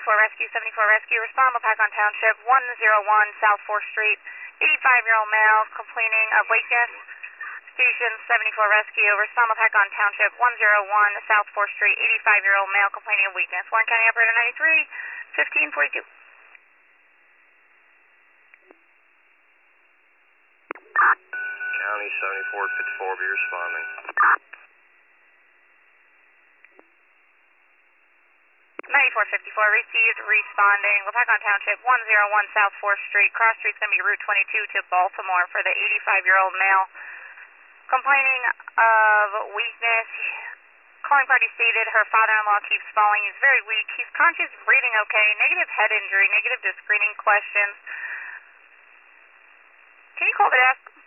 Rescue, 74 Rescue, respond Wapagon Township, 101 South 4th Street, 85-year-old male complaining of weakness. Station 74 Rescue, respond Wapagon Township, 101 South 4th Street, 85-year-old male complaining of weakness. Warren County Operator 93, 1542. County 7454, be responding. 9454, received, responding. Wapagon Township, 101 South 4th Street. Cross Street's going to be Route 22 to Baltimore for the 85-year-old male complaining of weakness. Calling party stated her father-in-law keeps falling. He's very weak. He's conscious, breathing okay. Negative head injury, negative to screening questions. Can you call the desk?